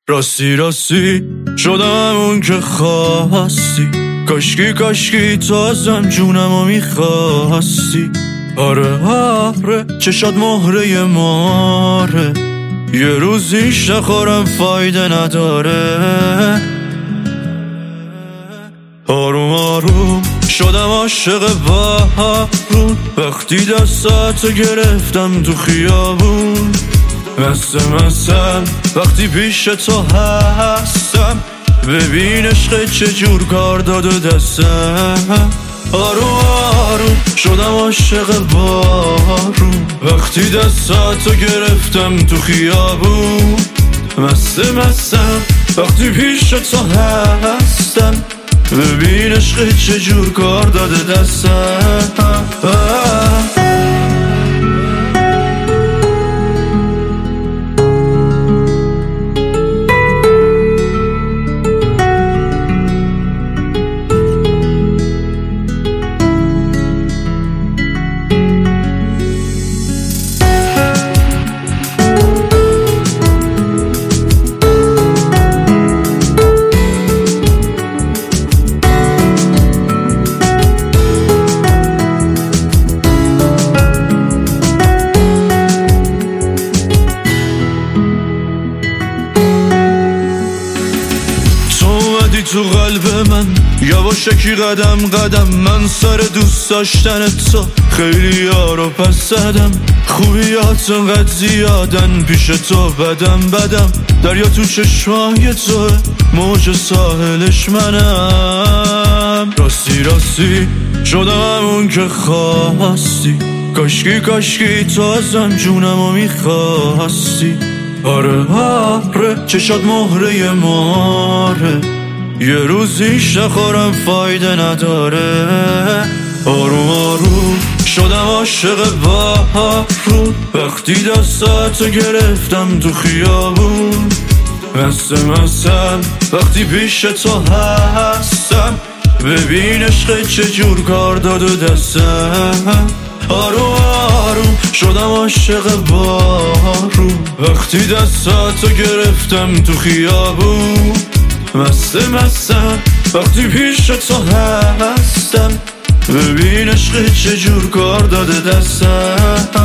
راستی راستی شدم اون که خواستی، کاشکی کاشکی تو ازم جونمو میخواستی. آره آره چشات مهره ماره، یه روزیش نخورم فایده نداره. آروم آروم شدم عاشق بارون، وقتی دستاتو گرفتم تو خیابون. مثل وقتی پیش تو هستم، ببین عشق چجور کار داده دستم. آروم آروم شدم عاشق بارون، وقتی دستاتو گرفتم تو خیابون. مثل وقتی پیش تو هستم، ببین عشق چجور کار داده دستم. تو قلب من یواشکی قدم قدم، من سر دوست داشتن تو خیلی یارو پس زدم. خوبیات انقدر زیادن پیش تو بدم، دریا تو چشمای تو، موج ساحلش منم. راستی راستی شدم اون که خواستی، کاشکی کاشکی تو ازم جونمو میخواستی. آره آره چشات مهره ماره، یه روزیش نخورم فایده نداره. آروم آروم شدم عاشق بارون، وقتی دستاتو گرفتم تو خیابون. مثل وقتی پیش تو هستم، ببین عشق چجور کار داده دستم. آروم آروم شدم عاشق بارون، وقتی دستاتو گرفتم تو خیابون. مثل وقتی پیش تو هستم، ببین عشق چجور کار داده دستم.